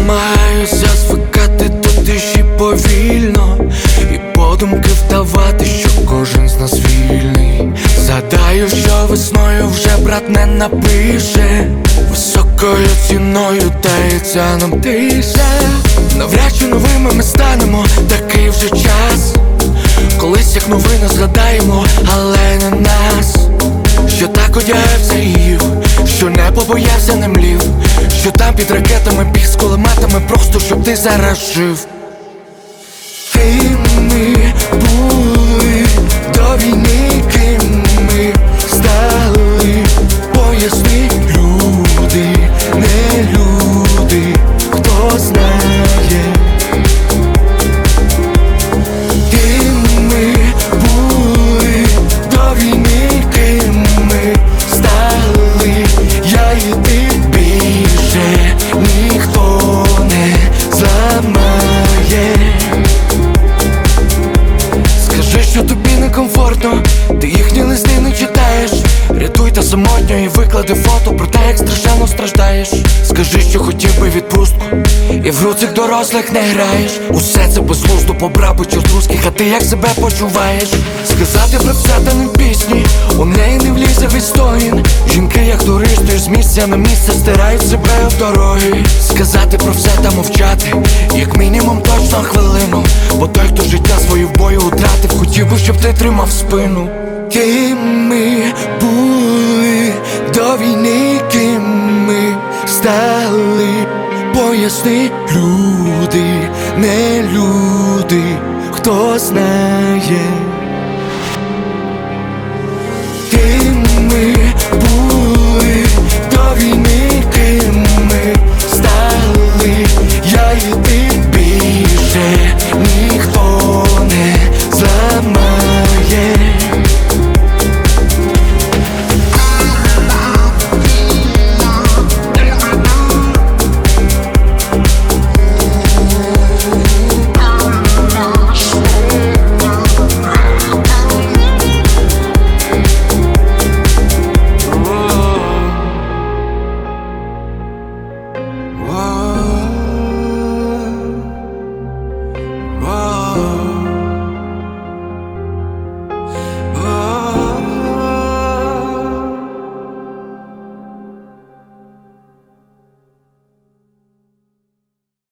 намагаюся звикати до тиші повільно, і подумки вдавати, що кожен з нас вільний. Згадаю, що весною вже брат не напише, високою ціною дається нам тиша. Навряд чи новими ми станемо, такий вже час. Колись як новини згадаємо, але не нас. Що так одягався і їв, що не побоявся, не млів, що там під ракетами біг з кулеметами, просто щоб ти зараз жив. Ким ми були до війни, ким ми стали, поясни, люди, не люди, хто знає. Ким ми були до війни, ким ми стали, я і ти, більше ніхто не зламає. Скажи, що тобі некомфортно, ти їхні листи не читаєш. Рятуй та самотньо і виклади фото про те, як страшенно страждаєш. Скажи, що хотів би відпустку, і в гру цих дорослих не граєш. Усе це безглуздо, побрав би чорт русських, а ти як себе почуваєш? Сказати про все та не пісні, у неї не влізе відстоїн. Жінки як туристи з місця на місце стирають себе в дороги. Сказати про все та мовчати, як мінімум точно хвилину, бо той, хто життя своє в бою втратив, хотів би, щоб ти тримав спину. Ким ми були до війни, ким ми стали, поясни, люди, не люди, хто знає. Ким ми були до війни,